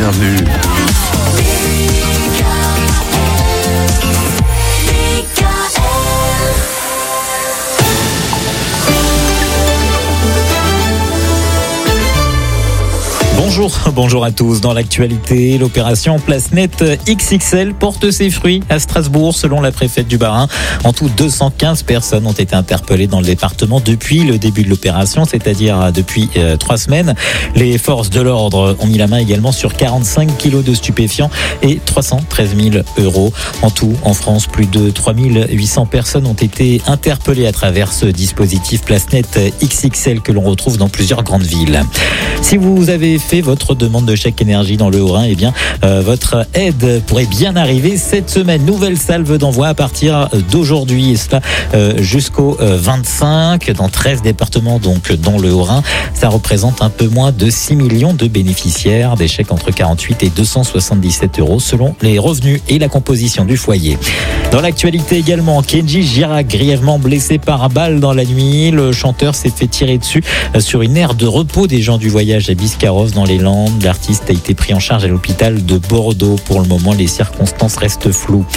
bienvenue. Bonjour à tous. Dans l'actualité, l'opération Place Nette XXL porte ses fruits à Strasbourg, selon la préfète du Bas-Rhin. En tout, 215 personnes ont été interpellées dans le département depuis le début de l'opération, c'est-à-dire depuis 3 semaines. Les forces de l'ordre ont mis la main également sur 45 kilos de stupéfiants et 313 000 euros. En tout, en France, plus de 3800 personnes ont été interpellées à travers ce dispositif Place Nette XXL que l'on retrouve dans plusieurs grandes villes. Si vous avez fait votre demande de chèque énergie dans le Haut-Rhin, eh bien, votre aide pourrait bien arriver cette semaine. Nouvelle salve d'envoi à partir d'aujourd'hui, et cela jusqu'au 25 dans 13 départements, donc dans le Haut-Rhin. Ça représente un peu moins de 6 millions de bénéficiaires, des chèques entre 48 et 277 euros selon les revenus et la composition du foyer. Dans l'actualité également, Kenji Girac, grièvement blessé par balle dans la nuit. Le chanteur s'est fait tirer dessus sur une aire de repos des gens du voyage à Biscarrosse dans les Landes. L'artiste a été pris en charge à l'hôpital de Bordeaux. Pour le moment, les circonstances restent floues.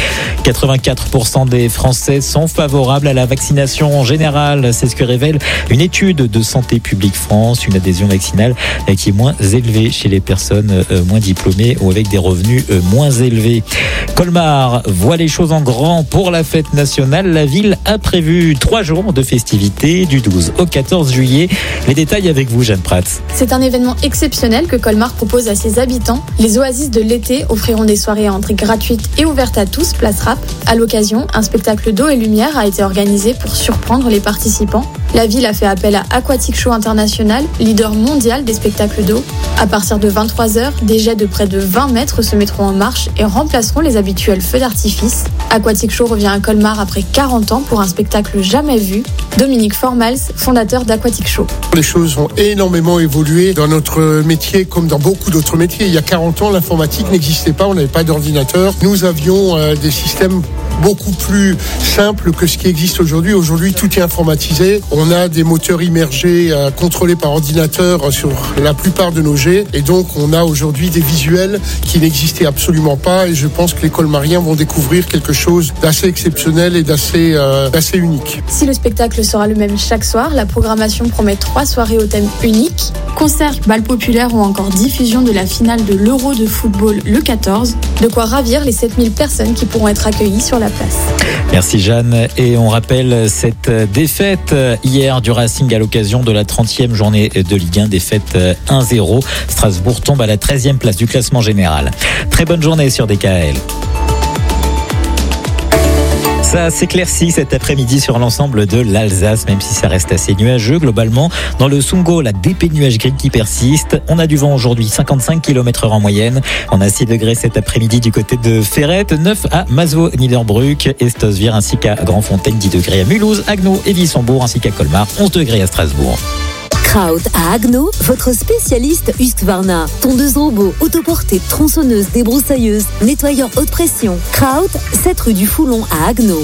84% des Français sont favorables à la vaccination en général. C'est ce que révèle une étude de Santé publique France. Une adhésion vaccinale qui est moins élevée chez les personnes moins diplômées ou avec des revenus moins élevés. Colmar voit les choses en grand pour la fête nationale. La ville a prévu 3 jours de festivités du 12 au 14 juillet. Les détails avec vous, Jeanne Prats. C'est un événement exceptionnel que Colmar propose à ses habitants. Les oasis de l'été offriront des soirées à entrée gratuite et ouvertes à tous, place rap. À l'occasion, un spectacle d'eau et lumière a été organisé pour surprendre les participants. La ville a fait appel à Aquatic Show International, leader mondial des spectacles d'eau. À partir de 23h, des jets de près de 20 mètres se mettront en marche et remplaceront les habituels feux d'artifice. Aquatic Show revient à Colmar après 40 ans pour un spectacle jamais vu. Dominique Formals, fondateur d'Aquatic Show. Les choses ont énormément évolué dans notre métier comme dans beaucoup d'autres métiers. Il y a 40 ans, l'informatique n'existait pas, on n'avait pas d'ordinateur. Nous avions des systèmes beaucoup plus simples que ce qui existe aujourd'hui. Aujourd'hui, tout est informatisé. On a des moteurs immergés contrôlés par ordinateur sur la plupart de nos jets. Et donc, on a aujourd'hui des visuels qui n'existaient absolument pas. Et je pense que les Colmariens vont découvrir quelque chose d'assez exceptionnel et d'assez unique. Si le spectacle sera le même chaque soir, la programmation promet 3 soirées au thème unique. Concerts, bal populaire ou encore diffusion de la finale de l'Euro de football le 14. De quoi ravir les 7000 personnes qui pourront être accueillies sur la place. Merci Jeanne. Et on rappelle cette défaite hier du Racing à l'occasion de la 30e journée de Ligue 1, défaite 1-0. Strasbourg tombe à la 13e place du classement général. Très bonne journée sur DKL. Ça s'éclaircit cet après-midi sur l'ensemble de l'Alsace, même si ça reste assez nuageux globalement. Dans le Sundgau, la dépée nuage gris qui persiste. On a du vent aujourd'hui, 55 km/h en moyenne. On a 6 degrés cet après-midi du côté de Ferrette, 9 à Masevaux, Niederbrück et Stosvier, ainsi qu'à Grandfontaine, 10 degrés à Mulhouse, Haguenau et Wissembourg, ainsi qu'à Colmar, 11 degrés à Strasbourg. Kraut à Haguenau, votre spécialiste Husqvarna. Tondeuse robot, autoportée, tronçonneuse, débroussailleuse, nettoyeur haute pression. Kraut, 7 rue du Foulon à Haguenau.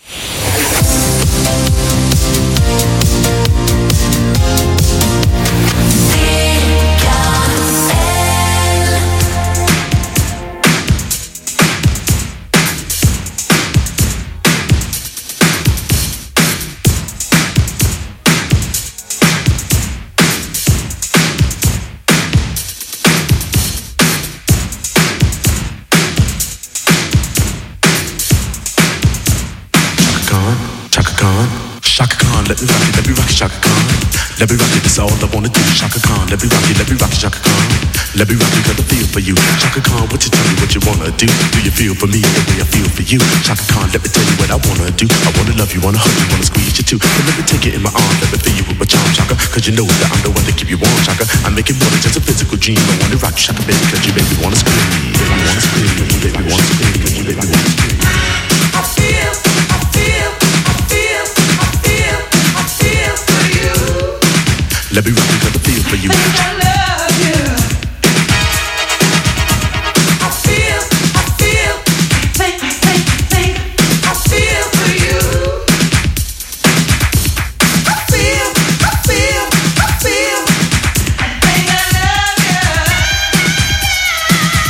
Let me rock it, Chaka Khan. Let me rock it, that's all I wanna do. Chaka Khan, let me rock it, Chaka Khan. Let me rock it, got the feel for you. Chaka Khan, what you tell me what you wanna do? Do you feel for me the way I feel for you? Chaka Khan, let me tell you what I wanna do. I wanna love you, wanna hug you, wanna squeeze you too. But let me take it in my arms, let me feel you with my charm, Chaka. Cause you know that I'm the one to keep you warm, Chaka. I make it more than just a physical dream. I wanna rock you, Chaka, baby, cause you make me wanna scream. You wanna scream, you make me wanna scream, you make me wanna scream. I feel for you. Let me rock you, got the feel for you. I love you. I feel, think, I feel for you. I feel, think I love you.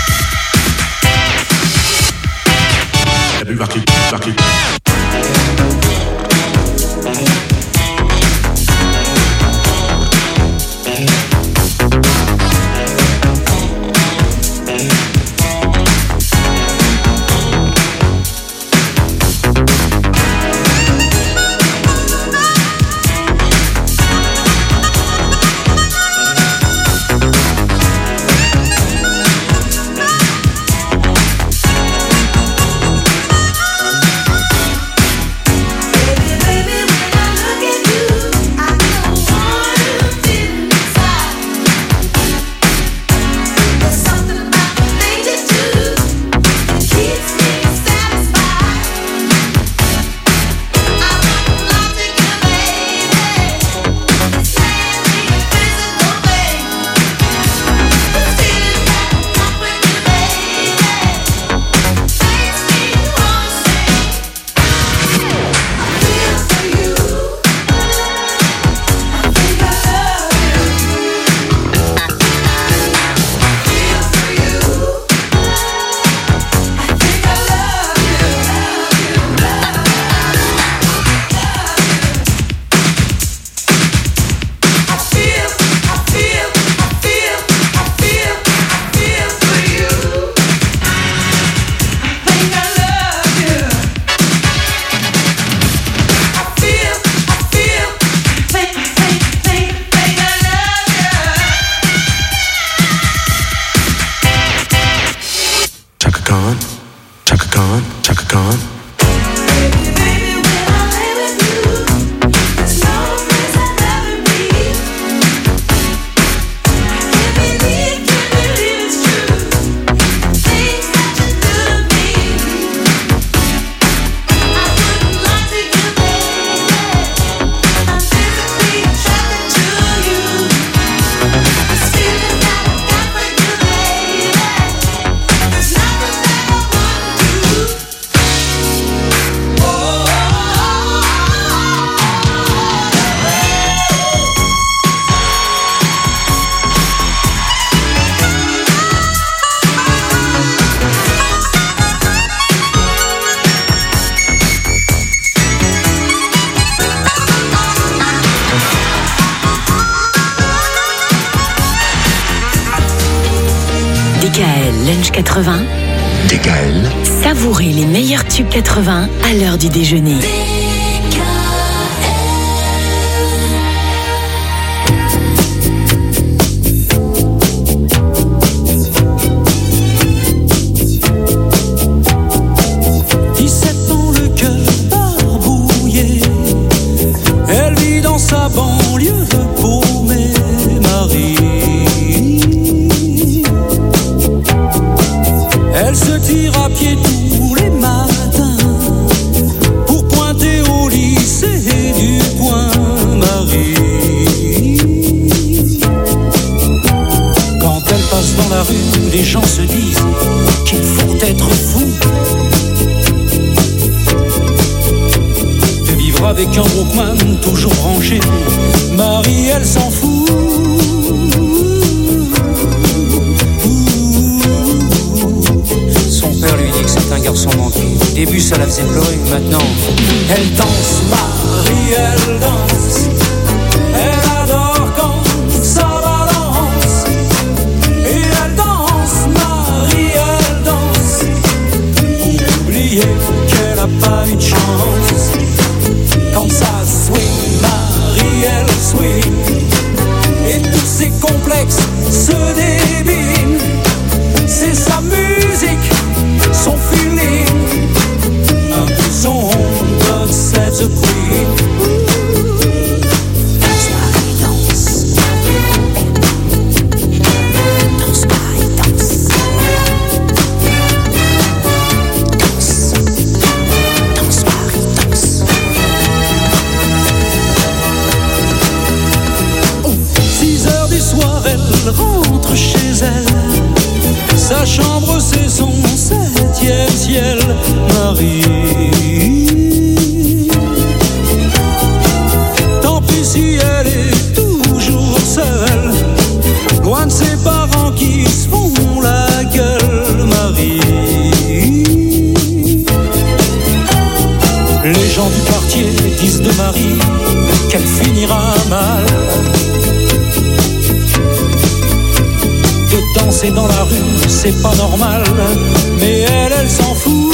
Lunch 80. DKL. Savourez les meilleurs tubes 80 à l'heure du déjeuner. Sa banlieue paumée, Marie. Elle se tire à pied tous les matins pour pointer au lycée du coin, Marie. Quand elle passe dans la rue, les gens se disent qu'il faut être fou avec un Walkman toujours branché. Marie, elle s'en fout. Son père lui dit que c'est un garçon manqué. Au début, ça la faisait pleurer. Maintenant, elle danse. Marie, elle danse. Elle adore quand ça balance. Et elle danse. Marie, elle danse. Oubliez qu'elle a pas eu de chance. Quand ça swing, Marie, elle swing. Et tous ses complexes se débinent. C'est sa musique, son feeling. Un peu son God save the Queen. Danse, Marie, danse. Danse, Marie, danse. Danse, Marie, danse. 6 heures du soir, elle rentre chez elle. Sa chambre, c'est son 7e ciel, Marie. Tant pis si elle est toujours seule, loin de ses parents qui se font la gueule, Marie. Les gens du quartier disent de Marie qu'elle finira mal. Danser dans la rue, c'est pas normal, mais elle s'en fout.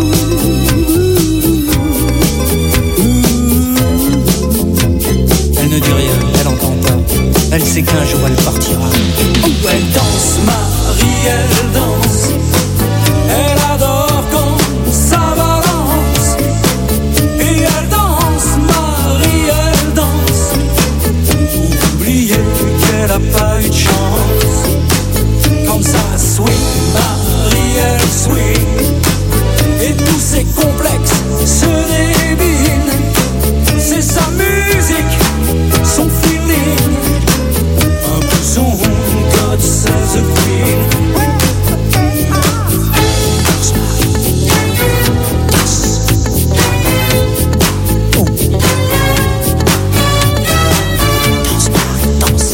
Elle ne dit rien, elle entend pas. Elle sait qu'un jour elle partira. Oh, elle danse, Marie, elle danse. Elle adore quand ça balance. Et elle danse, Marie, elle danse. Oubliez qu'elle a pas eu de chance. Comme ça swing, Marie, elle swing. Et tous ses complexes se débinent. C'est sa musique, son feeling. Un peu son God save the Queen. Danse, Marie, danse. Oh. Danse, Marie, danse.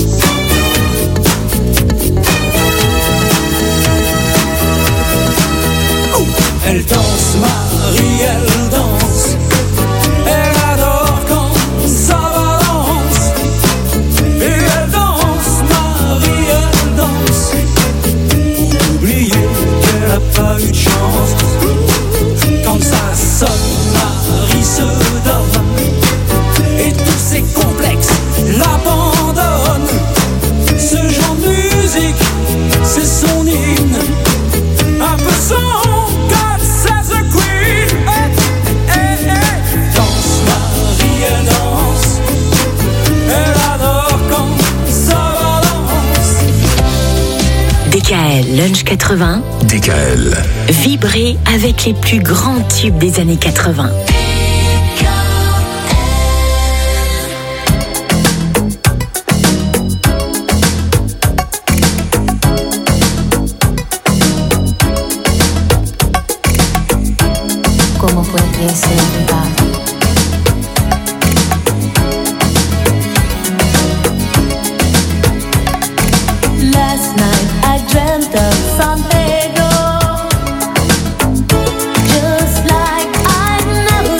Elle danse, Marie, elle danse. Elle adore quand ça balance. Et elle danse, Marie, elle danse. Oubliez qu'elle a pas eu de chance. Quand ça sonne, Marie se donne. Et tous ses complexes l'abandonnent. Ce genre de musique, c'est son hymne. Un peu son DKL Lunch 80. DKL. Vibrez avec les plus grands tubes des années 80. ¿Cómo puede ser verdad? Last night I dreamt of San Pedro, just like I've never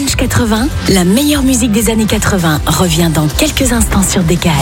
Vintage 80, la meilleure musique des années 80 revient dans quelques instants sur DKL.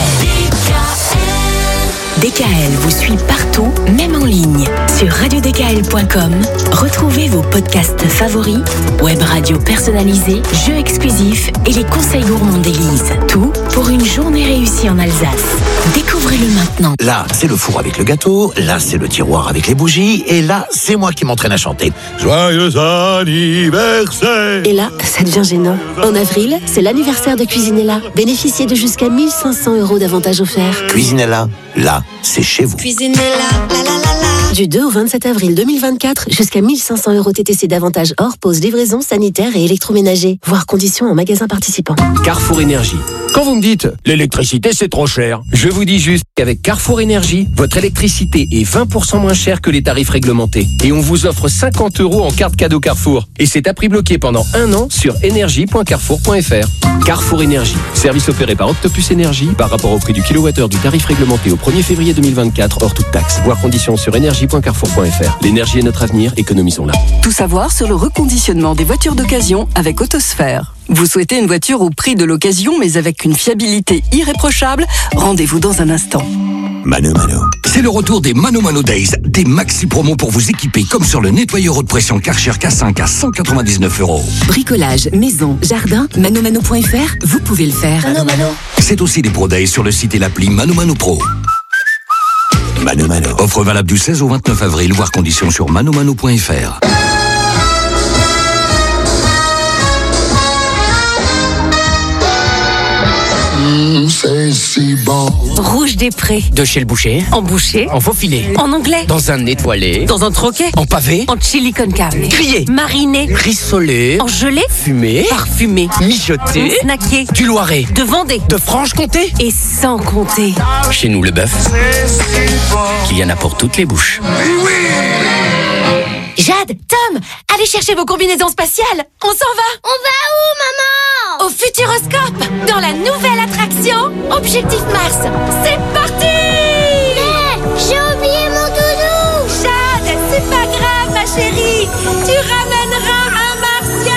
DKL vous suit partout, même en ligne. Sur radiodkl.com, retrouvez vos podcasts favoris, web radio personnalisée, jeux exclusifs et les conseils gourmands d'Élise. Tout pour une journée réussie en Alsace. Découvrez-le maintenant. Là, c'est le four avec le gâteau, là, c'est le tiroir avec les bougies, et là, c'est moi qui m'entraîne à chanter. Joyeux anniversaire! Et là, ça devient gênant. En avril, c'est l'anniversaire de Cuisinella. Bénéficiez de jusqu'à 1 500 € d'avantages offerts. Cuisinella, là, c'est chez vous. Cuisinella, la la la la. Du 2 au 27 avril 2024, jusqu'à 1 500 € TTC d'avantages hors pause, livraison, sanitaire et électroménager. Voir conditions en magasin participant. Carrefour Énergie. Quand vous me dites l'électricité c'est trop cher, je vous dis juste qu'avec Carrefour Énergie, votre électricité est 20% moins chère que les tarifs réglementés. Et on vous offre 50 € en carte cadeau Carrefour. Et c'est à prix bloqué pendant 1 an sur énergie.carrefour.fr. Carrefour Énergie. Service opéré par Octopus Énergie par rapport au prix du kilowattheure du tarif réglementé au 1er février 2024 hors toute taxe. Voir conditions sur énergie.carrefour.fr. L'énergie est notre avenir, économisons-la. Tout savoir sur le reconditionnement des voitures d'occasion avec Autosphère. Vous souhaitez une voiture au prix de l'occasion mais avec une fiabilité irréprochable? Rendez-vous dans un instant. Mano Mano. C'est le retour des Mano Mano Days, des maxi promos pour vous équiper comme sur le nettoyeur haute pression Karcher K5 à 199 €. Bricolage, maison, jardin, manomano.fr, vous pouvez le faire. Mano Mano. C'est aussi des Pro Days sur le site et l'appli Mano Mano Pro. Mano Mano. Offre valable du 16 au 29 avril, voir conditions sur manomano.fr. C'est si bon. Rouge des Prés. De chez le boucher. En boucher. En faux filet. En anglais. Dans un étoilé. Dans un troquet. En pavé. En chili con carne. Grillé. Mariné. Rissolé. En gelée. Fumé. Parfumé. Mijoté. Snacké. Du Loiret. De Vendée. De Franche-Comté. Et sans compter. Chez nous, le bœuf, il y en a pour toutes les bouches. Jade, Tom, allez chercher vos combinaisons spatiales. On s'en va. On va où, maman? Au Futuroscope, dans la nouvelle attraction Objectif Mars. C'est parti! Mais j'ai oublié mon doudou. Jade, c'est pas grave, ma chérie. Tu ramèneras un martien.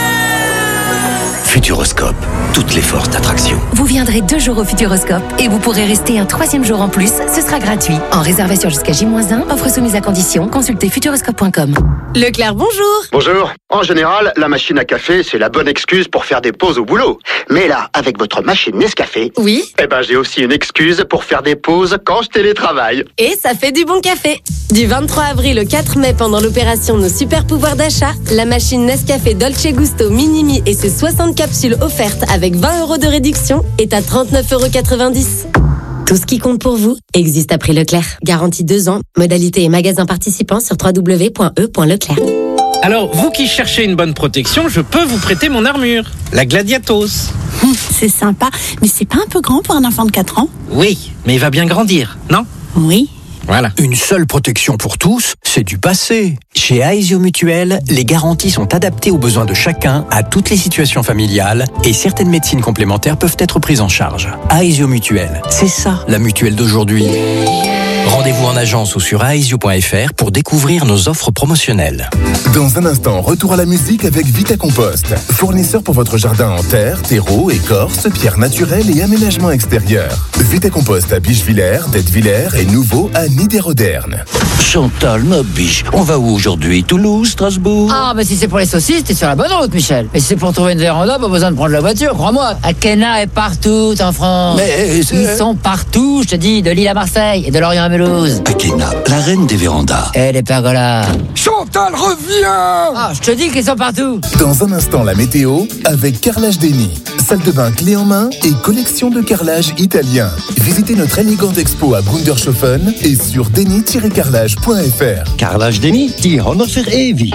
Futuroscope, toutes les forces d'attraction. Vous viendrez 2 jours au Futuroscope et vous pourrez rester un 3e jour en plus. Ce sera gratuit. En réservation jusqu'à J-1, offre soumise à condition. Consultez futuroscope.com. Leclerc, bonjour. Bonjour. En général, la machine à café, c'est la bonne excuse pour faire des pauses au boulot. Mais là, avec votre machine Nescafé, oui, j'ai aussi une excuse pour faire des pauses quand je télétravaille. Et ça fait du bon café. Du 23 avril au 4 mai, pendant l'opération Nos Super Pouvoirs d'achat, la machine Nescafé Dolce Gusto Minimi et ses 60 capsules offertes avec 20 € de réduction est à 39,90 €. Tout ce qui compte pour vous existe à prix Leclerc. Garantie 2 ans. Modalité et magasin participants sur www.e.leclerc. Alors, vous qui cherchez une bonne protection, je peux vous prêter mon armure, la Gladiatos. C'est sympa, mais c'est pas un peu grand pour un enfant de 4 ans? Oui, mais il va bien grandir, non? Oui. Voilà. Une seule protection pour tous, c'est du passé. Chez Aesio Mutuel, les garanties sont adaptées aux besoins de chacun, à toutes les situations familiales, et certaines médecines complémentaires peuvent être prises en charge. Aesio Mutuel, c'est ça la mutuelle d'aujourd'hui. Rendez-vous en agence ou sur aesio.fr pour découvrir nos offres promotionnelles. Dans un instant, retour à la musique avec Vita Compost, fournisseur pour votre jardin en terre, terreau, écorce, pierres naturelles et aménagement extérieur. Vita Compost à Bichevillers, d'Ettevillers et nouveau à Niederodern. Chantal, ma biche, on va où aujourd'hui? Toulouse, Strasbourg? Ah, si c'est pour les saucisses, t'es sur la bonne route, Michel. Mais si c'est pour trouver une véranda, pas besoin de prendre la voiture, crois-moi. Akena est partout en France. Mais ils sont partout, je te dis, de Lille à Marseille et de Lorient à Mulhouse. Akena, la reine des vérandas. Et les pergolas. Chantal, reviens! Ah, je te dis qu'ils sont partout. Dans un instant, la météo avec Carrelage Denis. Salle de bain clé en main et collection de carrelage italien. Visitez notre élégante expo à Brundershofen et sur denis-carrelage.fr. Carrelage Denis, die Honor für ewig.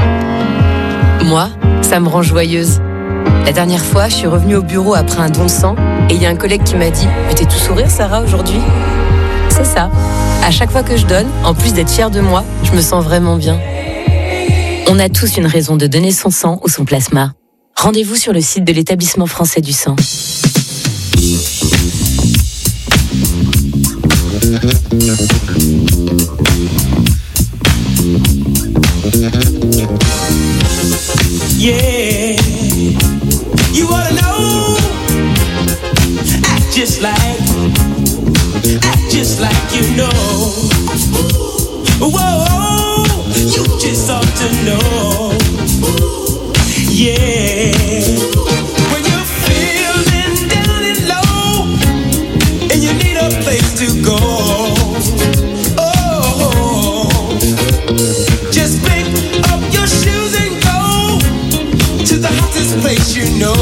Moi, ça me rend joyeuse. La dernière fois, je suis revenue au bureau après un don de sang et il y a un collègue qui m'a dit « Mais t'es tout sourire, Sarah, aujourd'hui ?» C'est ça. À chaque fois que je donne, en plus d'être fière de moi, je me sens vraiment bien. On a tous une raison de donner son sang ou son plasma. Rendez-vous sur le site de l'Établissement français du sang. Yeah. just like you know. Whoa, you just ought to know. Yeah. When you're feeling down and low and you need a place to go, oh, just pick up your shoes and go to the hottest place you know.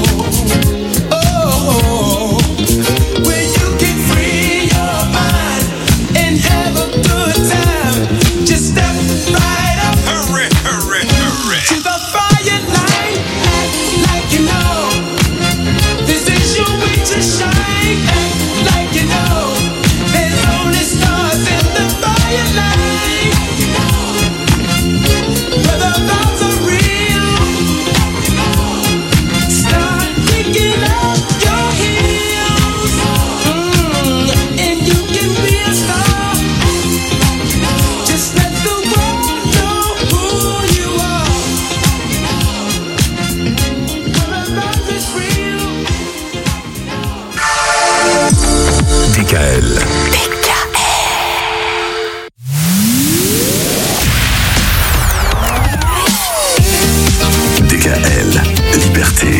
DKL, Liberté.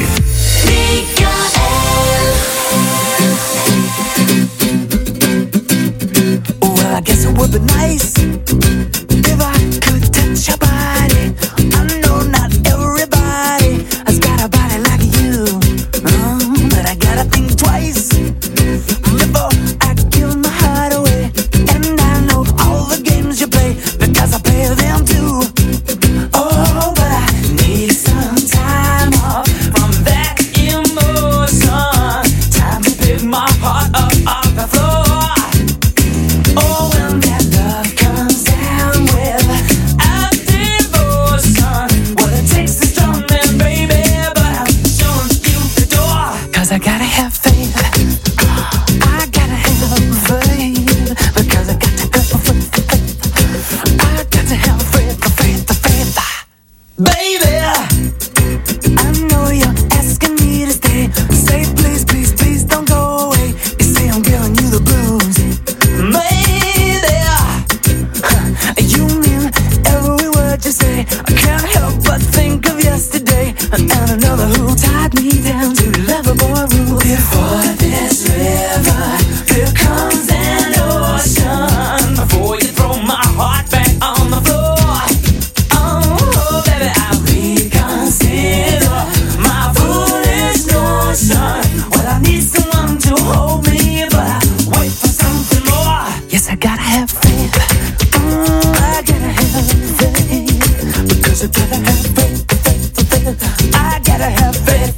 Well, I guess it would be nice if I could touch your body. I know not everybody has got a body like you, but I gotta think twice before I give my heart away. And I know all the games you play because I play them too. Oh, but I need some time off from that emotion. Time to pick my heart up off the floor. Oh, when that love comes down with a devotion, well, it takes a strong man, baby, but I'm showing you the door. 'Cause I gotta have faith. I gotta have faith. Because I got to go for faith. I got to have faith, faith. Baby, I know you're asking me to stay. Say please, please, please don't go away. You say I'm giving you the blues. Maybe you mean every word you say. I can't help but think of yesterday and another who tied me down to Loverboy rules. Before this river, here comes an ocean. Before you throw my heart back on the floor. Oh, baby, I reconsider my foolish notion. Well, I need someone to hold me, but I wait for something more. Yes, I gotta have faith. I gotta have faith. Because I gotta have faith. I gotta have faith.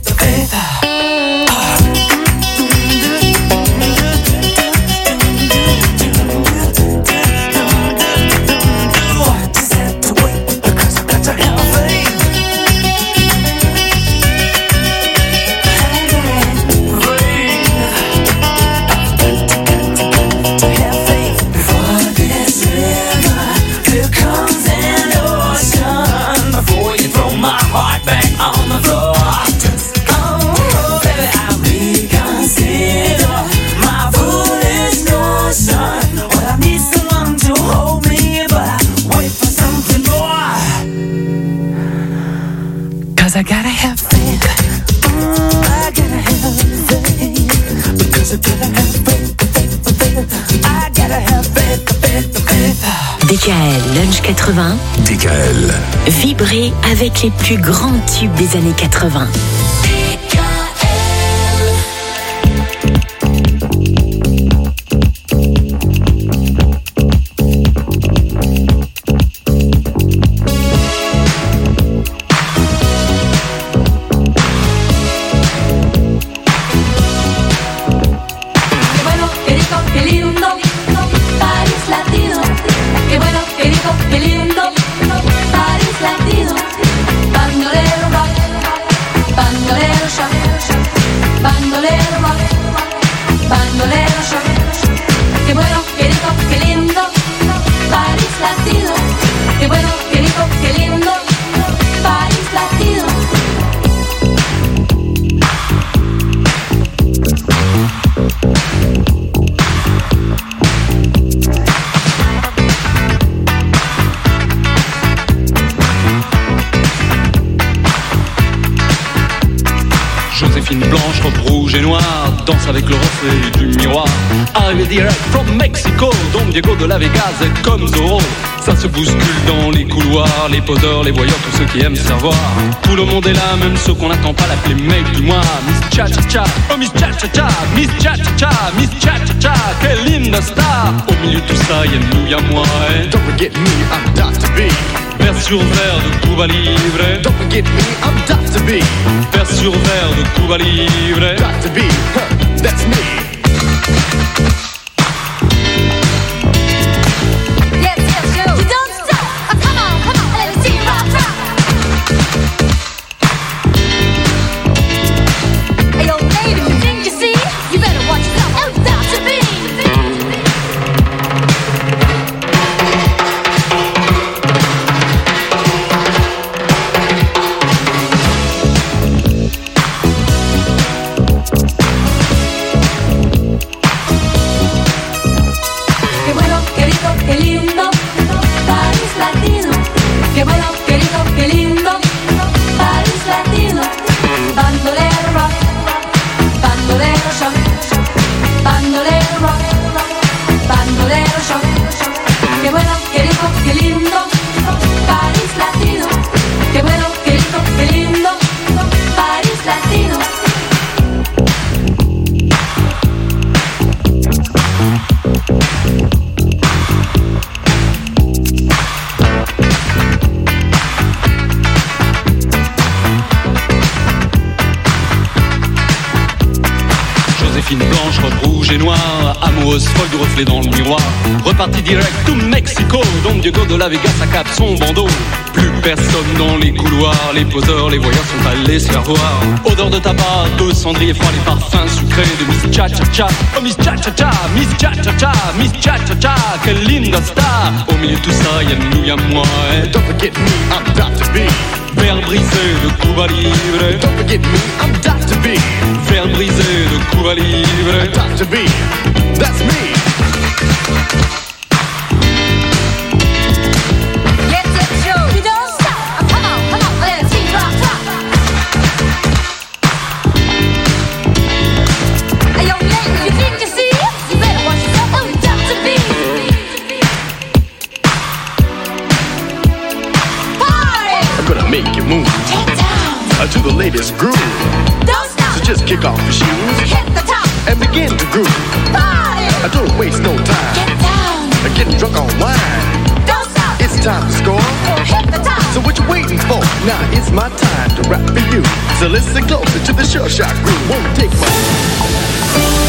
Just have to wait because I got to have faith. To have faith before this river, here comes an ocean. Before you throw my heart back on the floor. Oh, baby, I reconsider my foolish notion. Well, I need someone to hold me, but I wait for something more. 'Cause I gotta have faith. I gotta have faith. Because I gotta have faith. I gotta have faith. DKL Lunch 80. DKL. Vibrez avec les plus grands tubes des années 80. Qué bueno, qué rico, qué lindo, París Latino. Qué bueno, qué rico, qué lindo, París Latino. Bandolero rock, bandolero shock. et noir danse avec le reflet du miroir. Arrivé direct from Mexico, Don Diego de la Vegas est comme Zorro. Ça se bouscule dans les couloirs, les poseurs, les voyeurs, tous ceux qui aiment savoir. Tout le monde est là, même ceux qu'on n'attend pas, l'appeler mec du mois. Miss Cha-Cha-Cha, oh Miss Cha-Cha-Cha, Miss Cha-Cha-Cha, Miss Cha-Cha-Cha, quelle linda star. Au milieu de tout ça, y'a nous, y'a moi, eh. Don't forget me, I'm Dr. B. Vers sur verre de Cuba Libre. Don't forget me, I'm Dr. B. Vers sur verre de Cuba Libre. Dr. B, that's me. Blanche, robe rouge et noire, amoureuse folle du reflet dans le miroir. Reparti direct to Mexico, Don Diego de la Vegas accap son bandeau. Plus personne dans les couloirs, les poseurs, les voyeurs sont allés se faire voir. Odeur de tabac, de cendrier froid, les parfums sucrés de Miss Cha-Cha-Cha. Oh Miss Cha-Cha-Cha, Miss Cha-Cha-Cha, Miss Cha-Cha-Cha, quelle linda star. Au milieu de tout ça, y'a nous, y'a moi, eh. Don't forget me, I'm Dr. B. Verre brisé de Cuba Libre. Don't forget me, I'm Dr. B. Verre brisé de Cuba Libre. Dr. B, that's me. Make you move. Get down to the latest groove. Don't stop. So just kick off your shoes. Hit the top and begin to groove. Party. Don't waste no time. Get down. Getting drunk on wine. Don't stop. It's time to score. Hit the top. So what you waiting for? Now it's my time to rap for you. So listen closer to the Sure Shot groove. Won't take much.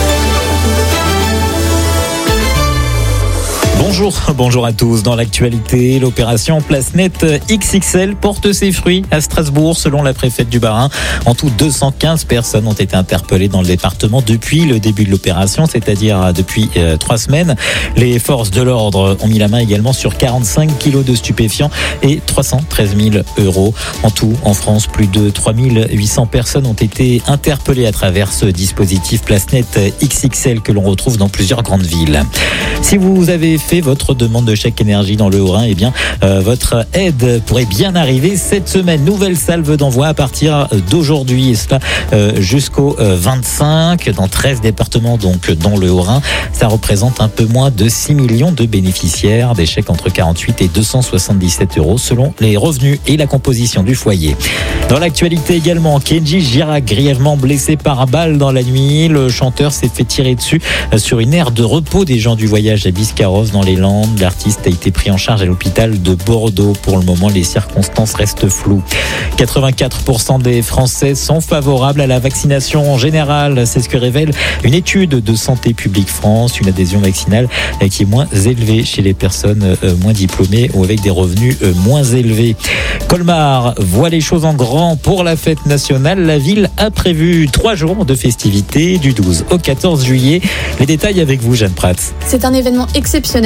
Bonjour à tous. Dans l'actualité, l'opération Place Nette XXL porte ses fruits à Strasbourg. Selon la préfète du Bas-Rhin, en tout 215 personnes ont été interpellées dans le département depuis le début de l'opération, c'est-à-dire depuis 3 semaines. Les forces de l'ordre ont mis la main également sur 45 kilos de stupéfiants et 313 000 euros. En tout, en France, plus de 3 800 personnes ont été interpellées à travers ce dispositif Place Nette XXL que l'on retrouve dans plusieurs grandes villes. Si vous avez fait votre demande de chèque énergie dans le Haut-Rhin, eh bien, votre aide pourrait bien arriver cette semaine. Nouvelle salve d'envoi à partir d'aujourd'hui, et cela jusqu'au 25 dans 13 départements, donc dans le Haut-Rhin. Ça représente un peu moins de 6 millions de bénéficiaires, des chèques entre 48 et 277 euros selon les revenus et la composition du foyer. Dans l'actualité également, Kenji Girac, grièvement blessé par balle dans la nuit. Le chanteur s'est fait tirer dessus sur une aire de repos des gens du voyage à Biscarrosse dans les Landes. L'artiste a été pris en charge à l'hôpital de Bordeaux. Pour le moment, les circonstances restent floues. 84% des Français sont favorables à la vaccination en général. C'est ce que révèle une étude de Santé publique France. Une adhésion vaccinale qui est moins élevée chez les personnes moins diplômées ou avec des revenus moins élevés. Colmar voit les choses en grand pour la fête nationale. La ville a prévu 3 jours de festivités du 12 au 14 juillet. Les détails avec vous, Jeanne Prats. C'est un événement exceptionnel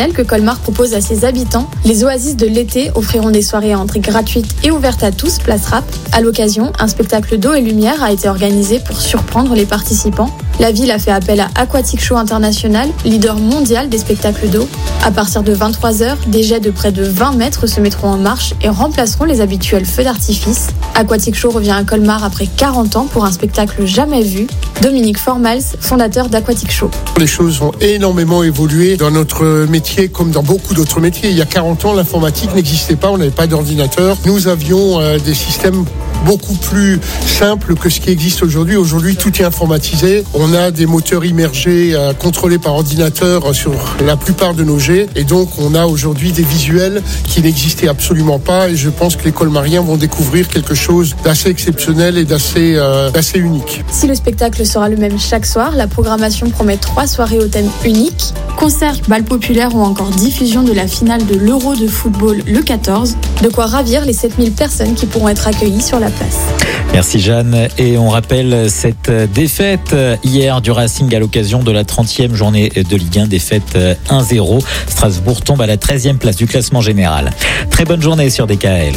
exceptionnel que Colmar propose à ses habitants. Les Oasis de l'été offriront des soirées à entrée gratuite et ouvertes à tous, place rap. À l'occasion, un spectacle d'eau et lumière a été organisé pour surprendre les participants. La ville a fait appel à Aquatic Show International, leader mondial des spectacles d'eau. À partir de 23h, des jets de près de 20 mètres se mettront en marche et remplaceront les habituels feux d'artifice. Aquatic Show revient à Colmar après 40 ans pour un spectacle jamais vu. Dominique Formals, fondateur d'Aquatic Show. Les choses ont énormément évolué dans notre métier comme dans beaucoup d'autres métiers. Il y a 40 ans, l'informatique n'existait pas, on n'avait pas d'ordinateur. Nous avions des systèmes beaucoup plus simples que ce qui existe aujourd'hui. Aujourd'hui, tout est informatisé. On a des moteurs immergés contrôlés par ordinateur sur la plupart de nos jets. Et donc, on a aujourd'hui des visuels qui n'existaient absolument pas. Et je pense que les Colmariens vont découvrir quelque chose d'assez exceptionnel et d'assez unique. Si le spectacle sera le même chaque soir, la programmation promet 3 soirées au thème unique. Concerts, bal populaire ou encore diffusion de la finale de l'Euro de football le 14. De quoi ravir les 7000 personnes qui pourront être accueillies sur la place. Merci Jeanne. Et on rappelle cette défaite hier du Racing à l'occasion de la 30e journée de Ligue 1, défaite 1-0. Strasbourg tombe à la 13e place du classement général. Très bonne journée sur DKL.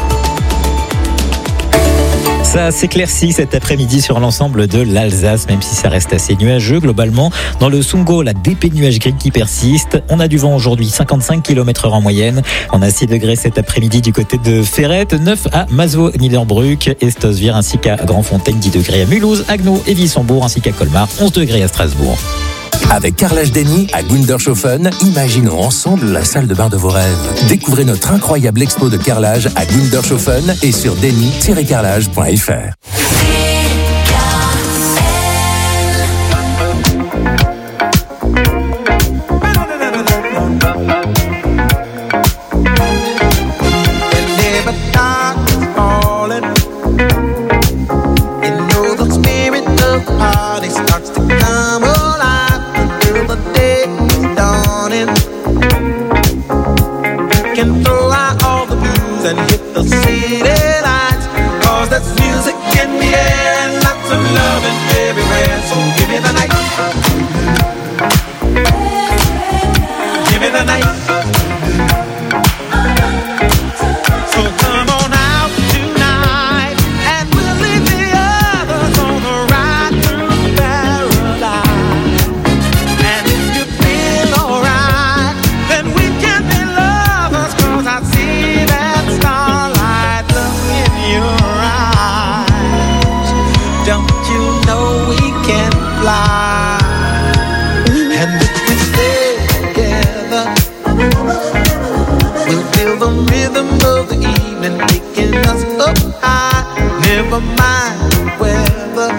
Ça s'éclaircit cet après-midi sur l'ensemble de l'Alsace, même si ça reste assez nuageux. Globalement, dans le Sundgau, la dépénuage gris qui persiste. On a du vent aujourd'hui, 55 km/h en moyenne. On a 6 degrés cet après-midi du côté de Ferrette, 9 à Masvaux-Niederbruck et Stosvier, ainsi qu'à Grandfontaine, 10 degrés à Mulhouse, Agno et Wissembourg, ainsi qu'à Colmar, 11 degrés à Strasbourg. Avec Carrelage Denny à Gundershofen, imaginons ensemble la salle de bain de vos rêves. Découvrez notre incroyable expo de carrelage à Gundershofen et sur denny-carrelage.fr. And hit the city lights, 'cause that's music in the air and lots of loving everywhere. So give me the night, give me the night. So come on out tonight and we'll leave the others on the ride through paradise. And if you feel alright, then we can be lovers, 'cause I see that starlight look in your eyes. Don't you know we can fly? And if we stay together, we'll feel the rhythm of the evening taking us up high. Never mind the weather,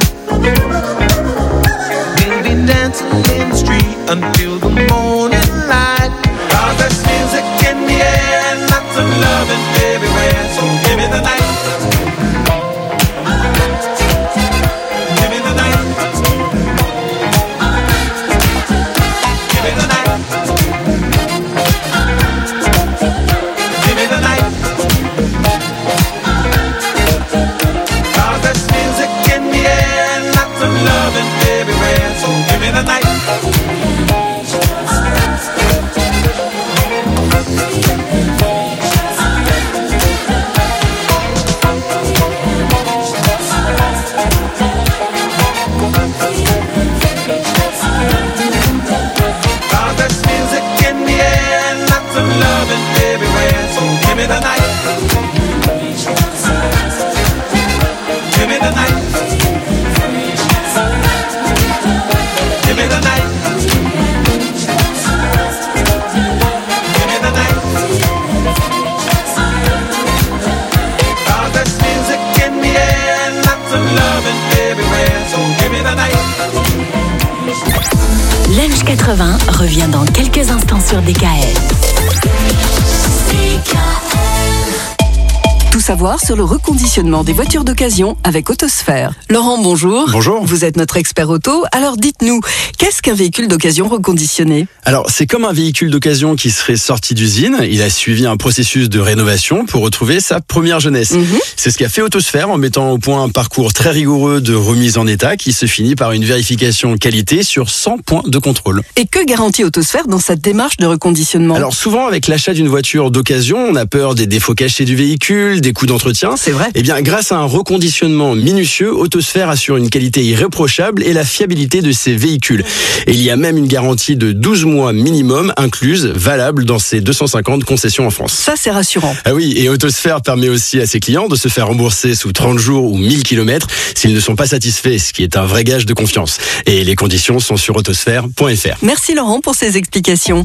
we'll be dancing in the street until the morning light. 'Cause there's music in the air and lots of loving everywhere. So give me the night, give me the night, give me the night, give me the night. 'Cause there's music in the air and lots of loving everywhere. So give me the night. Lunch 80 revient dans quelques instants sur DKL. Tout savoir sur le reconditionnement des voitures d'occasion avec Autosphère. Laurent, bonjour. Bonjour. Vous êtes notre expert auto. Alors dites-nous, qu'est-ce qu'un véhicule d'occasion reconditionné ? Alors, c'est comme un véhicule d'occasion qui serait sorti d'usine. Il a suivi un processus de rénovation pour retrouver sa première jeunesse. C'est ce qu'a fait Autosphère en mettant au point un parcours très rigoureux de remise en état qui se finit par une vérification qualité sur 100 points de contrôle. Et que garantit Autosphère dans cette démarche de reconditionnement ? Alors souvent, avec l'achat d'une voiture d'occasion, on a peur des défauts cachés du véhicule, des coûts d'entretien. C'est vrai. Eh bien, grâce à un reconditionnement minutieux, Autosphère assure une qualité irréprochable et la fiabilité de ses véhicules. Et il y a même une garantie de 12 mois minimum incluse, valable dans ses 250 concessions en France. Ça, c'est rassurant. Ah oui, et Autosphère permet aussi à ses clients de se faire rembourser sous 30 jours ou 1000 km s'ils ne sont pas satisfaits, ce qui est un vrai gage de confiance. Et les conditions sont sur autosphère.fr. Merci Laurent pour ces explications.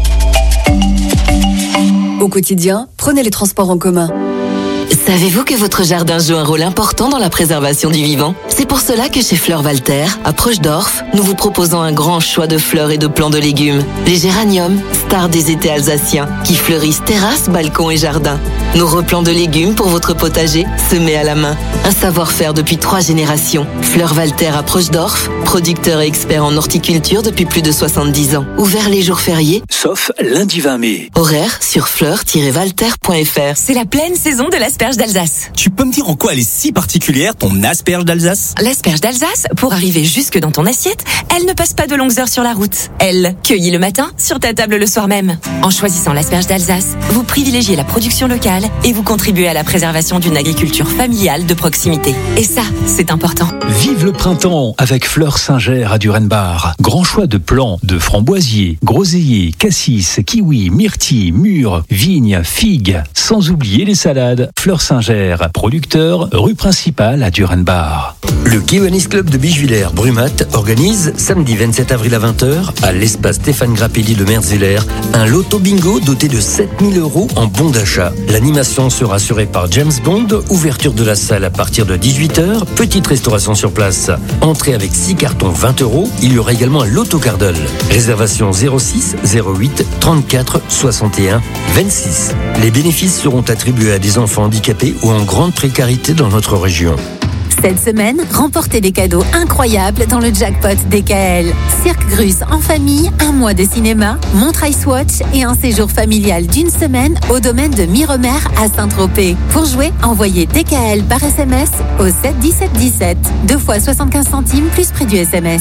Au quotidien, prenez les transports en commun. Savez-vous que votre jardin joue un rôle important dans la préservation du vivant ? C'est pour cela que chez Fleurs Walter, à Proche-d'Orf, nous vous proposons un grand choix de fleurs et de plants de légumes. Les géraniums, stars des étés alsaciens, qui fleurissent terrasses, balcons et jardins. Nos replants de légumes pour votre potager, semés à la main. Un savoir-faire depuis 3 générations. Fleurs Walter à Proche-d'Orf, producteur et expert en horticulture depuis plus de 70 ans. Ouvert les jours fériés, Sauf lundi 20 mai. horaire sur fleurs-walter.fr. C'est la pleine saison de l'asperge d'Alsace. Tu peux me dire en quoi elle est si particulière, ton asperge d'Alsace ? L'asperge d'Alsace, pour arriver jusque dans ton assiette, elle ne passe pas de longues heures sur la route. Elle, cueillie le matin, sur ta table le soir même. En choisissant l'asperge d'Alsace, vous privilégiez la production locale et vous contribuez à la préservation d'une agriculture familiale de proximité. Et ça, c'est important. Vive le printemps avec Fleurs Singer à Durenbach. Grand choix de plants de framboisiers, groseilliers, cassis, kiwis, myrtilles, mûres, vignes, figues. Sans oublier les salades. Fleurs Singer, producteur, rue principale à Durenbach. Le Kiwanis Club de Bichevillers, Brumat, organise samedi 27 avril à 20h à l'espace Stéphane Grappelli de Merzeler un loto bingo doté de 7000 € en bon d'achat. L'animation sera assurée par James Bond, ouverture de la salle à partir de 18h, petite restauration sur place. Entrée avec 6 cartons 20 €, il y aura également un loto cardole. Réservation 06 08 34 61 26. Les bénéfices seront attribués à des enfants handicapés ou en grande précarité dans notre région. Cette semaine, remportez des cadeaux incroyables dans le jackpot DKL. Cirque Grus en famille, un mois de cinéma, montre Ice Watch et un séjour familial d'1 semaine au domaine de Miremer à Saint-Tropez. Pour jouer, envoyez DKL par SMS au 7 17 17. 2 fois 75 centimes plus prix du SMS.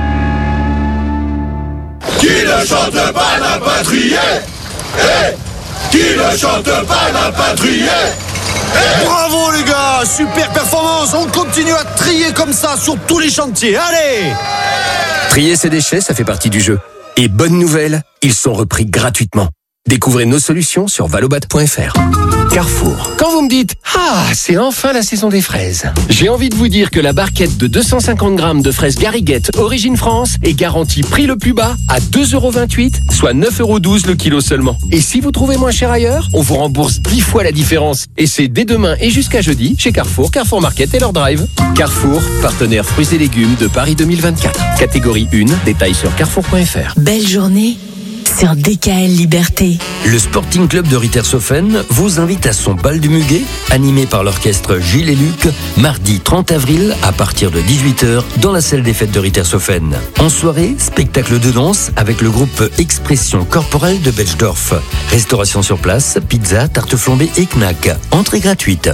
Qui ne chante pas n'a pas trié. Qui ne chante pas n'a pas trié. Bravo les gars, super performance, on continue à trier comme ça sur tous les chantiers, allez! Trier ses déchets, ça fait partie du jeu. Et bonne nouvelle, ils sont repris gratuitement. Découvrez nos solutions sur valobat.fr. Carrefour. Quand vous me dites « Ah, c'est enfin la saison des fraises », j'ai envie de vous dire que la barquette de 250 grammes de fraises Gariguette Origine France est garantie prix le plus bas à 2,28 €, soit 9,12 € le kilo seulement. Et si vous trouvez moins cher ailleurs, on vous rembourse 10 fois la différence. Et c'est dès demain et jusqu'à jeudi chez Carrefour, Carrefour Market et leur drive. Carrefour, partenaire fruits et légumes de Paris 2024. Catégorie 1, détails sur carrefour.fr. Belle journée sur DKL Liberté. Le Sporting Club de Rittershofen vous invite à son bal du Muguet, animé par l'orchestre Gilles et Luc, mardi 30 avril à partir de 18h dans la salle des fêtes de Rittershofen. En soirée, spectacle de danse avec le groupe Expression Corporelle de Betschdorf. Restauration sur place, pizza, tarte flambée et knack. Entrée gratuite.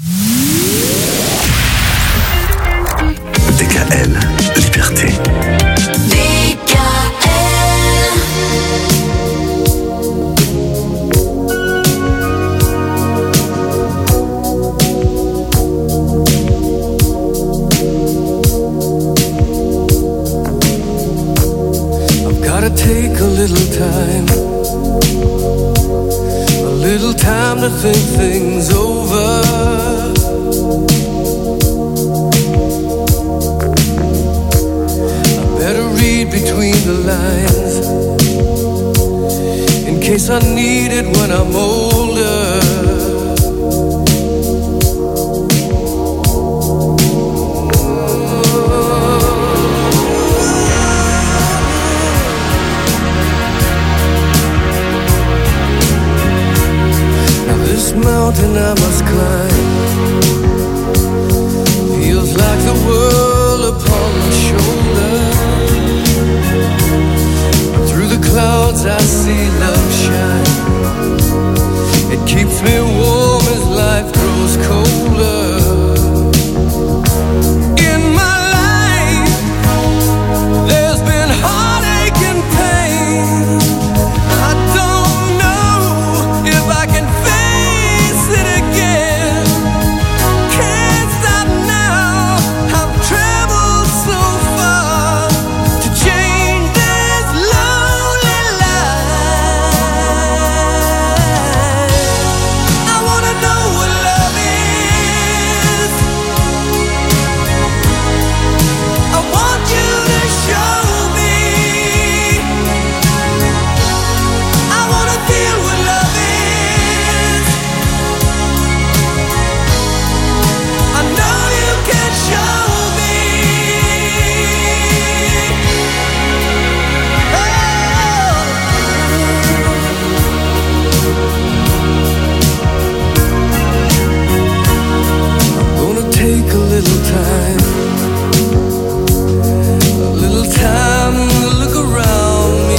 DKL, liberté. Take a little time to think things over. I better read between the lines in case I need it when I'm older. Mountain I must climb. mine. Feels like the world upon my shoulder. Through the clouds I see love shine. It keeps me warm as life grows colder. In my life, there's been heartache and pain. I don't know if I can face it again. Can't stop now. I've traveled so far to change this lonely life. I wanna know what love is. I want you to show me. I wanna feel what love is. I know you can show me. I'm gonna take a little time to look around me.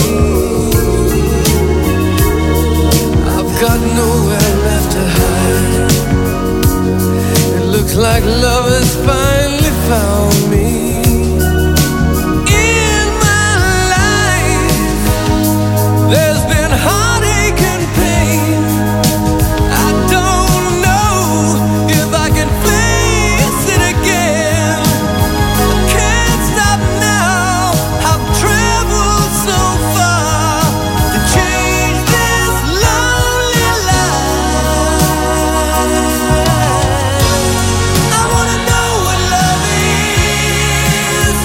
I've got nowhere left to hide. It looks like love has finally found me. In my life, there's been heartache and pain. I don't know if I can face it again. I can't stop now. I've traveled so far to change this lonely life. I wanna know what love is.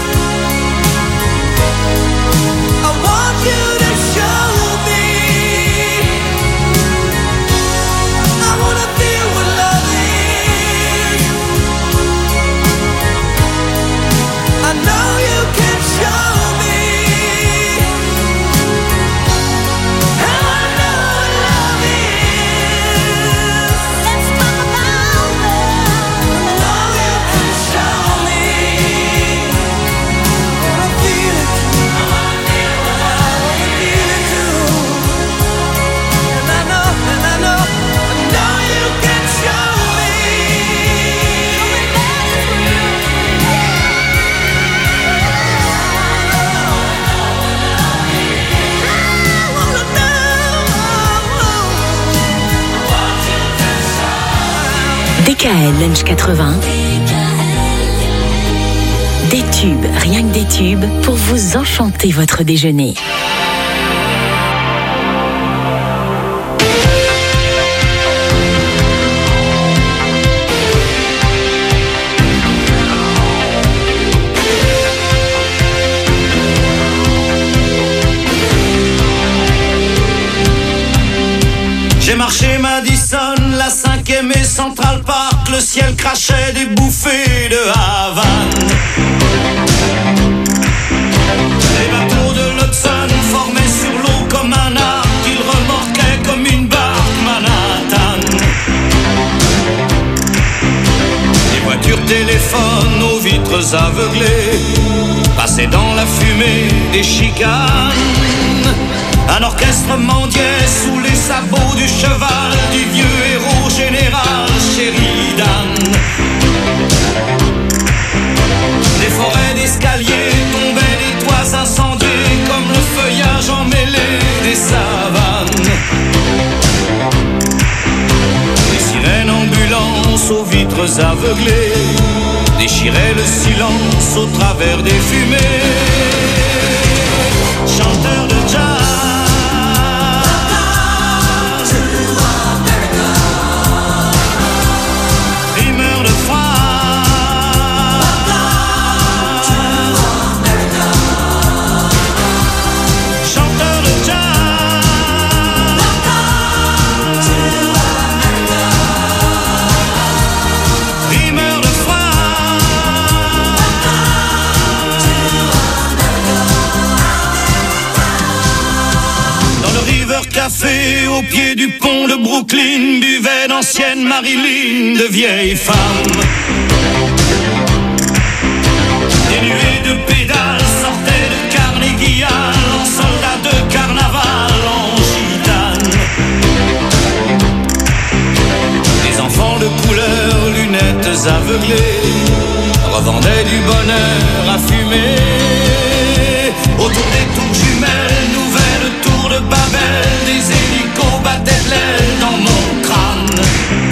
I want you to show me. I wanna feel what love is. I know you can show me. And I know what love is. Let's talk about love. I know you can show me. And I feel it. I wanna feel it too. And I know you can show me. DKL Lunch 80. Des tubes, rien que des tubes, pour vous enchanter votre déjeuner. J'ai marché Madison, la 5e et Central Park, le ciel crachait des bouffées de Havane. Les bateaux de l'Hudson formaient sur l'eau comme un arc, ils remorquaient comme une barque Manhattan. Les voitures téléphones aux vitres aveuglées passaient dans la fumée des chicanes. Un orchestre mendiait sous les sabots du cheval du vieux héros général Sheridan. Des forêts d'escaliers tombaient des toits incendiés comme le feuillage emmêlé des savanes. Des sirènes ambulances aux vitres aveuglées déchiraient le silence au travers des fumées. Chanteurs de jazz, au pied du pont de Brooklyn, buvaient d'anciennes Marilyn, de vieilles femmes. Dénués de pédales, sortaient de Carnegie Hall, en soldats de carnaval, en gitane. Les enfants de couleur, lunettes aveuglées, revendaient du bonheur à fumer. Autour des tours jumelles, nouvelle tour de Babel, des hélicos battaient de l'aile dans mon crâne.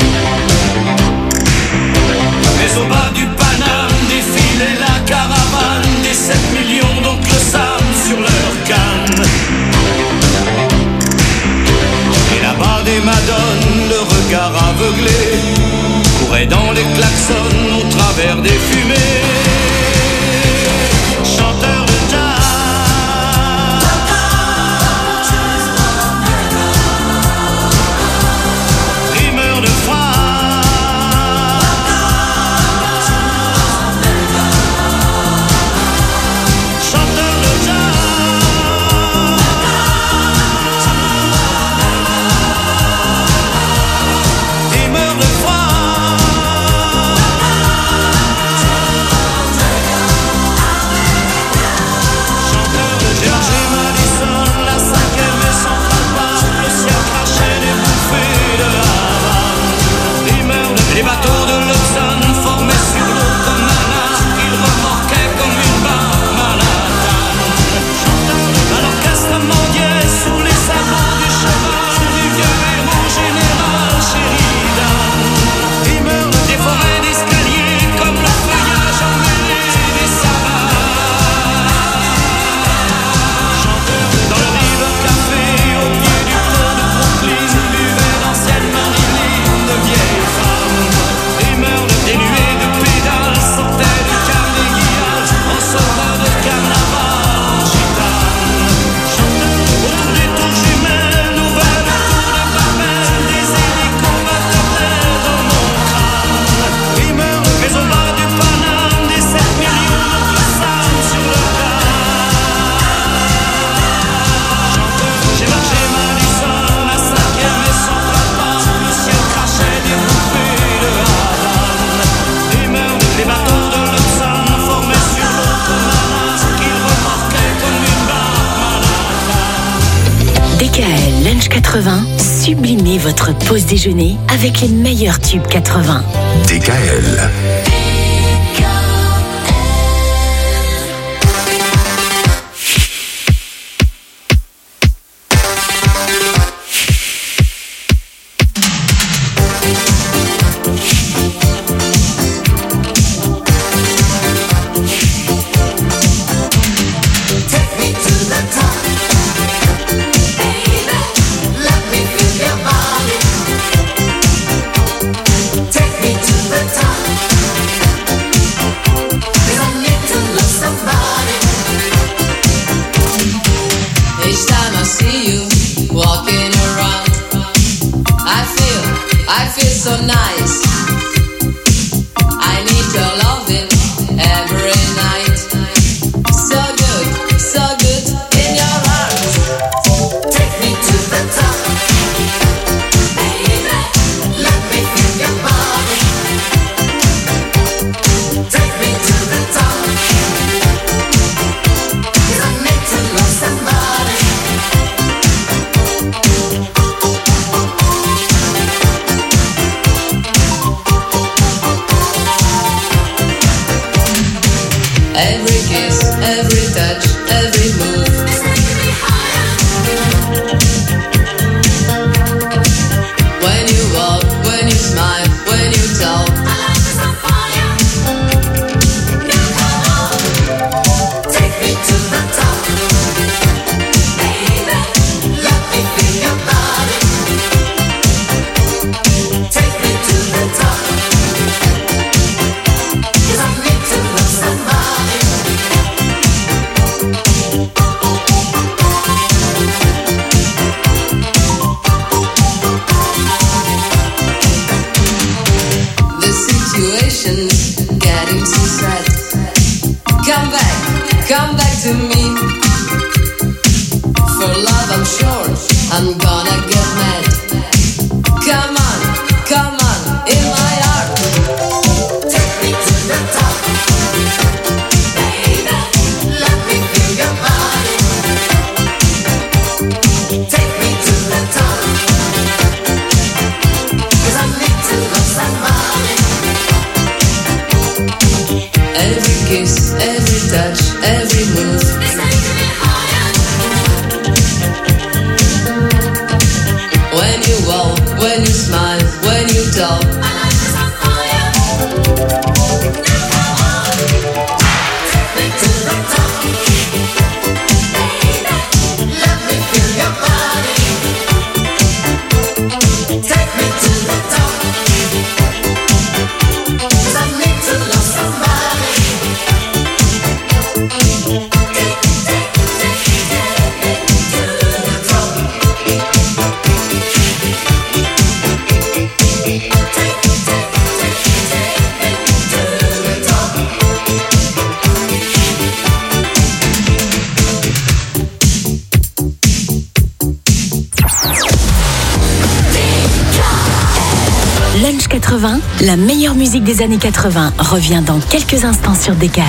Mais au bas du Paname défilait la caravane des 7 millions d'oncles Sam sur leur canne. Et là-bas des madones, le regard aveuglé, couraient dans les klaxons au travers des fumées. Chanteurs de jazz, rimeurs de phrases, chanteurs de jazz, rimeurs de les bateaux de l'Hudson formaient sur l'autre Manhattan, ils remorquaient comme une barre Manhattan. Un orchestre mendiait sous les sabots du cheval du vieux héros général Sheridan. Des forêts d'escaliers comme le feuillage emmêlé des savanes. Dans le River Café, au pied du pont de Brooklyn, buvaient d'anciennes Marilyn, de vieilles femmes. Dénués de pédales, sortaient de Carnegie Hall, en soldats de carnaval, en gitane. Autour des tours jumelles, nouvelle tour de Babel, des hélicos battaient dans mon crâne. Mais au bas du Paname, des 7 millions d'oncles Sam sur le canne. J'ai marché Madison, la 5e et Central Park, le ciel crachait des bouffées de Havane. Les bateaux de l'Hudson formaient sur l'autre Manhattan, qu'ils remorquaient comme une barre Manhattan. DKL Lunch 80, sublimez votre pause déjeuner avec les meilleurs tubes 80. DKL. Take me to the top, baby. Let me feel your body. Take me to the top, 'cause I need to love somebody. Each time I see you walking around, I feel so nice. I need your loving every night. So good in your arms. Take me to the top, baby. Let me feel your body. Take me to the top, 'cause I need to love somebody. Every kiss, every touch, every move. When you walk, when you smile, when you talk. Take me to the top, baby. Let me feel your body. Take me to the top, 'cause I need to love somebody. The situation's getting too sad. Come back to me. For love, I'm sure I'm gonna get Lunch 80, la meilleure musique des années 80, revient dans quelques instants sur DKL.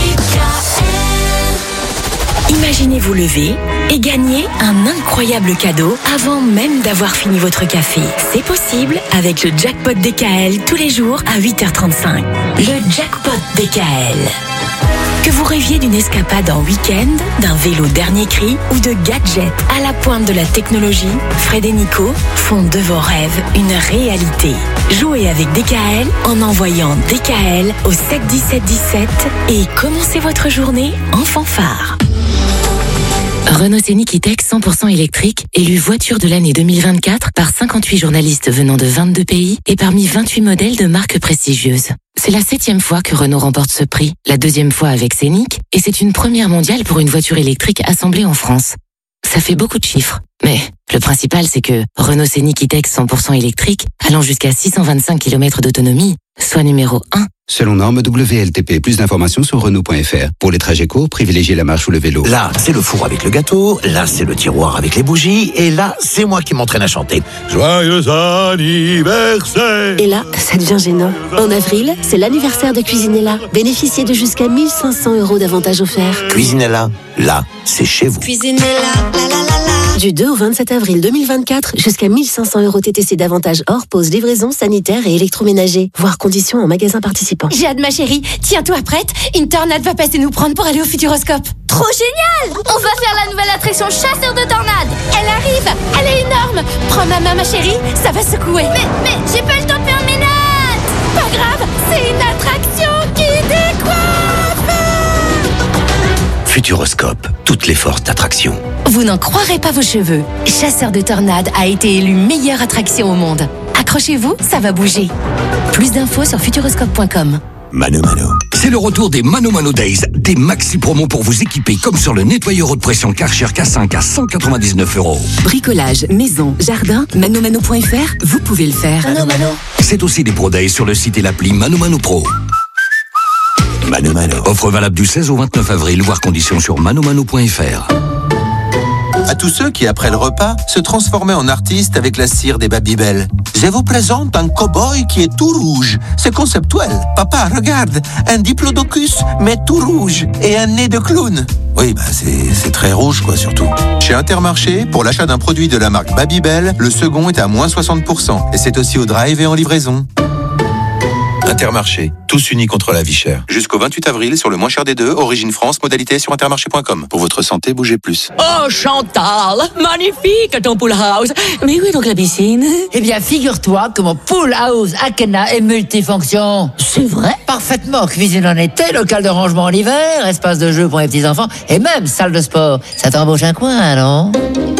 Imaginez vous lever et gagner un incroyable cadeau avant même d'avoir fini votre café. C'est possible avec le jackpot DKL tous les jours à 8h35. Le jackpot DKL. Que vous rêviez d'une escapade en week-end, d'un vélo dernier cri ou de gadgets à la pointe de la technologie, Fred et Nico font de vos rêves une réalité. Jouez avec DKL en envoyant DKL au 71717 et commencez votre journée en fanfare. Renault Scénic E-Tech 100% électrique, élu voiture de l'année 2024 par 58 journalistes venant de 22 pays et parmi 28 modèles de marques prestigieuses. C'est la 7e fois que Renault remporte ce prix, la 2e fois avec Scénic, et c'est une première mondiale pour une voiture électrique assemblée en France. Ça fait beaucoup de chiffres, mais le principal c'est que Renault Scénic E-Tech 100% électrique, allant jusqu'à 625 km d'autonomie, soit numéro 1. Selon norme WLTP, plus d'informations sur Renault.fr. Pour les trajets courts, privilégiez la marche ou le vélo. Là, c'est le four avec le gâteau, là, c'est le tiroir avec les bougies, et là, c'est moi qui m'entraîne à chanter. Joyeux anniversaire! Et là, ça devient gênant. En avril, c'est l'anniversaire de Cuisinella. Bénéficiez de jusqu'à 1 500 € d'avantages offerts. Cuisinella, là, c'est chez vous. Cuisinella, la la la la. Du 2 au 27 avril 2024, jusqu'à 1 500 € TTC d'avantages hors pause, livraison, sanitaire et électroménager. Voir conditions en magasin participant. J'ai hâte ma chérie, tiens-toi prête, une tornade va passer nous prendre pour aller au Futuroscope. Trop génial! On va faire la nouvelle attraction chasseur de tornades. Elle arrive, elle est énorme. Prends ma main ma chérie, ça va secouer. Mais j'ai pas le temps de faire mes notes. Pas grave, c'est une attraction qui décoiffe. Futuroscope, toutes les forces d'attraction. Vous n'en croirez pas vos cheveux. Chasseur de tornades a été élu meilleure attraction au monde. Accrochez-vous, ça va bouger. Plus d'infos sur futuroscope.com. Mano Mano. C'est le retour des Mano Mano Days, des maxi promos pour vous équiper comme sur le nettoyeur haute pression Karcher K5 à 199 €. Bricolage, maison, jardin, manomano.fr, vous pouvez le faire. Mano Mano. C'est aussi des Pro Days sur le site et l'appli Mano Mano Pro. Mano Mano. Offre valable du 16 au 29 avril, voir conditions sur manomano.fr. À tous ceux qui, après le repas, se transformaient en artistes avec la cire des Babybel. Je vous présente un cow-boy qui est tout rouge. C'est conceptuel. Papa, regarde, un diplodocus, mais tout rouge, et un nez de clown. Oui, c'est très rouge, quoi, surtout. Chez Intermarché, pour l'achat d'un produit de la marque Babybel, le second est à moins 60%. Et c'est aussi au drive et en livraison. Intermarché, tous unis contre la vie chère. Jusqu'au 28 avril, sur le moins cher des deux, Origine France, modalité sur intermarché.com. Pour votre santé, bougez plus. Oh Chantal, magnifique ton pool house. Mais où est donc la piscine? Eh bien, figure-toi que mon pool house Akena est multifonction. C'est vrai? Parfaitement, cuisine en été, local de rangement en hiver, espace de jeu pour les petits-enfants, et même salle de sport. Ça t'embauche un coin, non?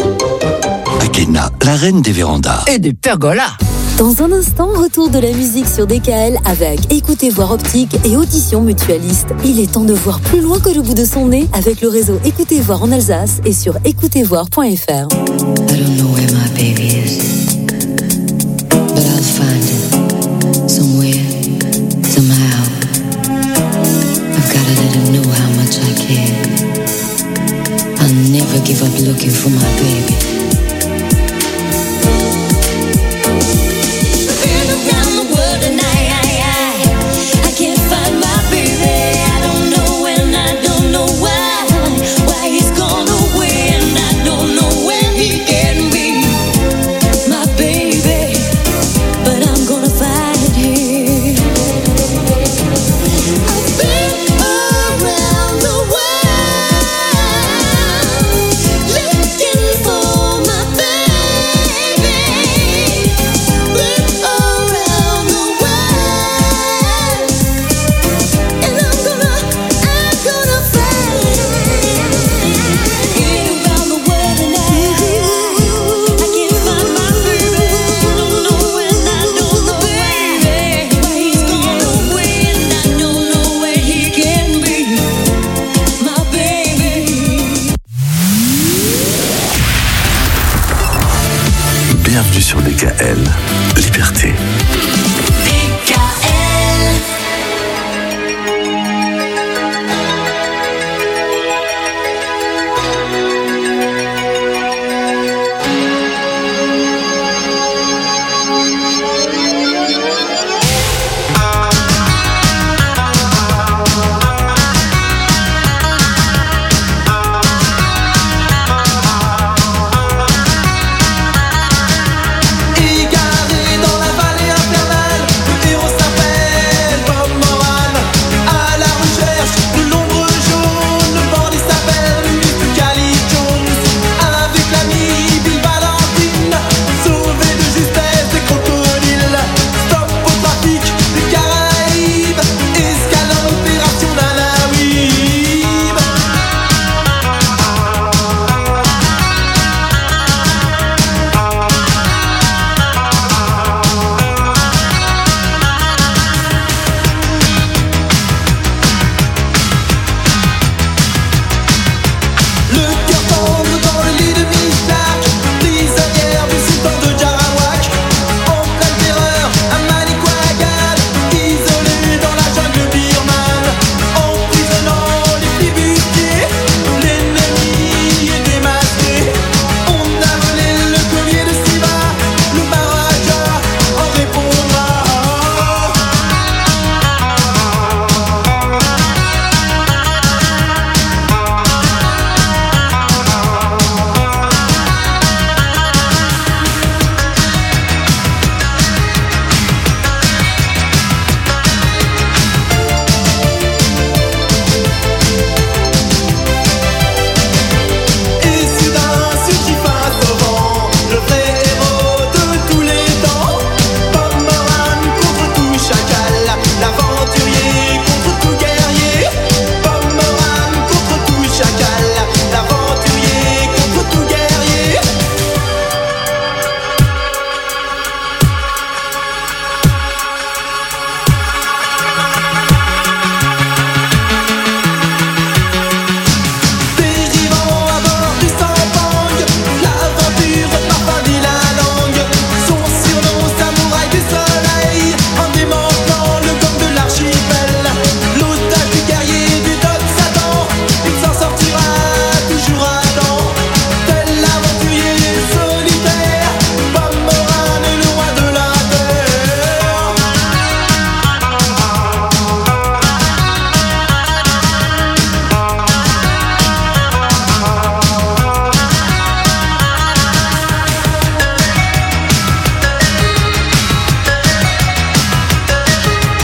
Akena, la reine des vérandas. Et des pergolas. Dans un instant, retour de la musique sur DKL avec Écoutez Voir Optique et Audition Mutualiste. Il est temps de voir plus loin que le bout de son nez avec le réseau Écoutez Voir en Alsace et sur écoutezvoir.fr. I don't know where my baby is, but I'll find it somewhere, somehow. I've gotta let him know how much I care. I'll never give up looking for my baby. Why he's gone away and I don't know when he can be. sur DKL. Liberté. DKL.